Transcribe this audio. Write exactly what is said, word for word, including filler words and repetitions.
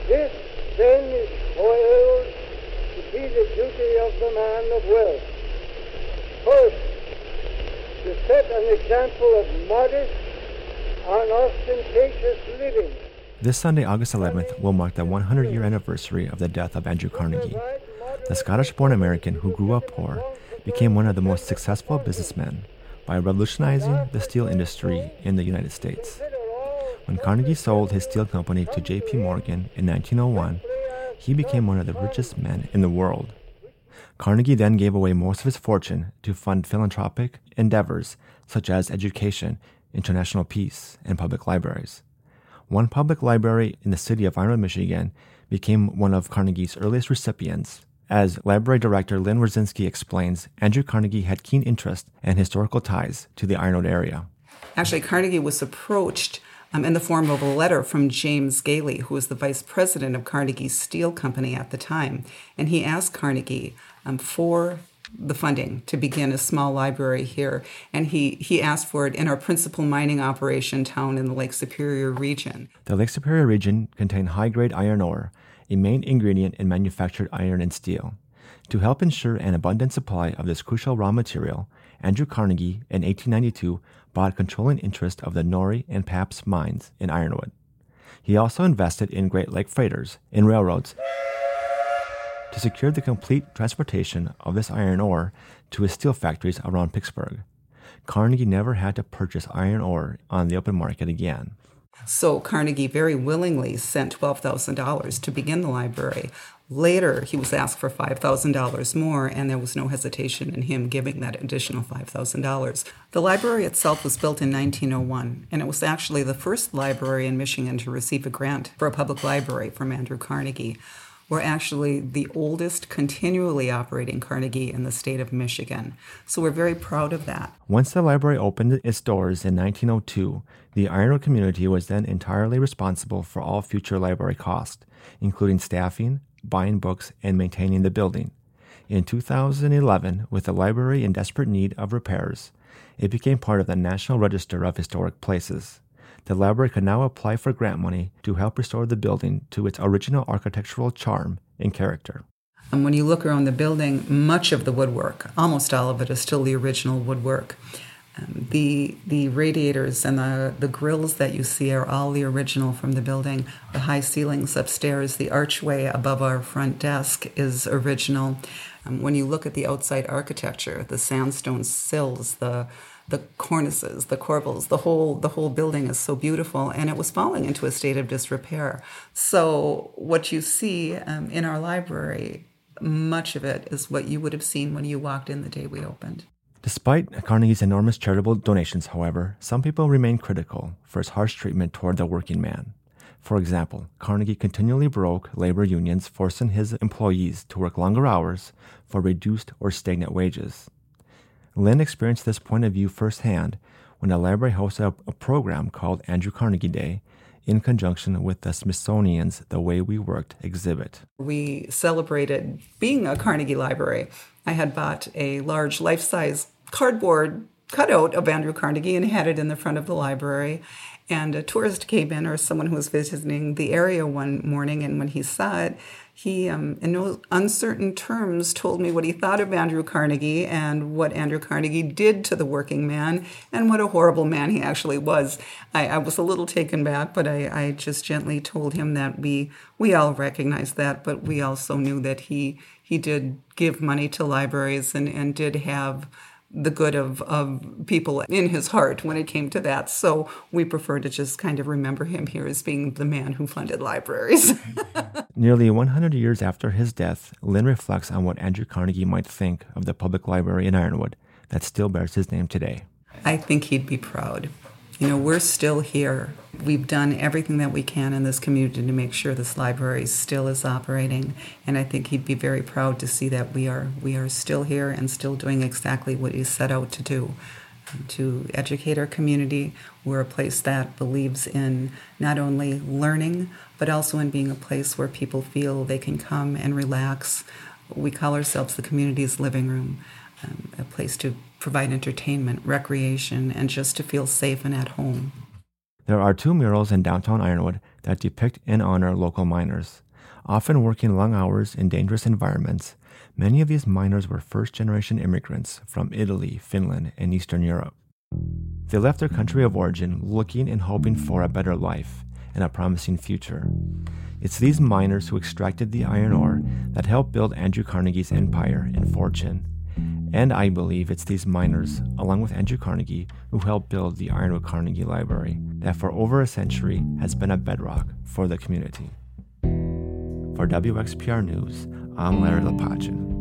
This, then, is held to be the duty of the man of wealth. First, to set an example of modest, unostentatious living. This Sunday, August eleventh, will mark the hundred-year anniversary of the death of Andrew Carnegie. The Scottish-born American who grew up poor became one of the most successful businessmen by revolutionizing the steel industry in the United States. When Carnegie sold his steel company to J P Morgan in nineteen oh one, he became one of the richest men in the world. Carnegie then gave away most of his fortune to fund philanthropic endeavors such as education, international peace, and public libraries. One public library in the city of Ironwood, Michigan, became one of Carnegie's earliest recipients. As library director Lynn Wierzinski explains, Andrew Carnegie had keen interest and historical ties to the Ironwood area. Actually, Carnegie was approached um, in the form of a letter from James Gailey, who was the vice president of Carnegie Steel Company at the time. And he asked Carnegie um, for the funding to begin a small library here. And he, he asked for it in our principal mining operation town in the Lake Superior region. The Lake Superior region contained high-grade iron ore, a main ingredient in manufactured iron and steel. To help ensure an abundant supply of this crucial raw material, Andrew Carnegie, in eighteen ninety-two, bought controlling interest of the Norrie and Pabst mines in Ironwood. He also invested in Great Lake Freighters, in railroads, to secure the complete transportation of this iron ore to his steel factories around Pittsburgh. Carnegie never had to purchase iron ore on the open market again. So Carnegie very willingly sent twelve thousand dollars to begin the library. Later, he was asked for five thousand dollars more, and there was no hesitation in him giving that additional five thousand dollars. The library itself was built in nineteen oh one, and it was actually the first library in Michigan to receive a grant for a public library from Andrew Carnegie. We're actually the oldest continually operating Carnegie in the state of Michigan. So we're very proud of that. Once the library opened its doors in nineteen oh two, the Ironwood community was then entirely responsible for all future library costs, including staffing, buying books, and maintaining the building. In two thousand eleven, with the library in desperate need of repairs, it became part of the National Register of Historic Places. The library could now apply for grant money to help restore the building to its original architectural charm and character. And when you look around the building, much of the woodwork, almost all of it, is still the original woodwork. Um, the the radiators and the, the grills that you see are all the original from the building. The high ceilings upstairs, the archway above our front desk is original. Um, when you look at the outside architecture, the sandstone sills, the the cornices, the corbels, the whole the whole building is so beautiful, and it was falling into a state of disrepair. So what you see um, in our library, much of it is what you would have seen when you walked in the day we opened. Despite Carnegie's enormous charitable donations, however, some people remain critical for his harsh treatment toward the working man. For example, Carnegie continually broke labor unions, forcing his employees to work longer hours for reduced or stagnant wages. Lynn experienced this point of view firsthand when the library hosted a, a program called Andrew Carnegie Day in conjunction with the Smithsonian's The Way We Worked exhibit. We celebrated being a Carnegie library. I had bought a large life-size cardboard cutout of Andrew Carnegie and had it in the front of the library. And a tourist came in, or someone who was visiting the area one morning, and when he saw it, he, um, in no uncertain terms, told me what he thought of Andrew Carnegie and what Andrew Carnegie did to the working man and what a horrible man he actually was. I, I was a little taken back, but I, I just gently told him that we we all recognized that, but we also knew that he he did give money to libraries and, and did have the good of, of people in his heart when it came to that. So we prefer to just kind of remember him here as being the man who funded libraries. Nearly one hundred years after his death, Lynn reflects on what Andrew Carnegie might think of the public library in Ironwood that still bears his name today. I think he'd be proud. You know, we're still here. We've done everything that we can in this community to make sure this library still is operating, and I think he'd be very proud to see that we are we are still here and still doing exactly what he set out to do, to educate our community. We're a place that believes in not only learning, but also in being a place where people feel they can come and relax. We call ourselves the community's living room, um, a place to provide entertainment, recreation, and just to feel safe and at home. There are two murals in downtown Ironwood that depict and honor local miners. Often working long hours in dangerous environments, many of these miners were first-generation immigrants from Italy, Finland, and Eastern Europe. They left their country of origin looking and hoping for a better life and a promising future. It's these miners who extracted the iron ore that helped build Andrew Carnegie's empire and fortune. And I believe it's these miners, along with Andrew Carnegie, who helped build the Ironwood Carnegie Library, that for over a century has been a bedrock for the community. For W X P R News, I'm Larry Lepachin.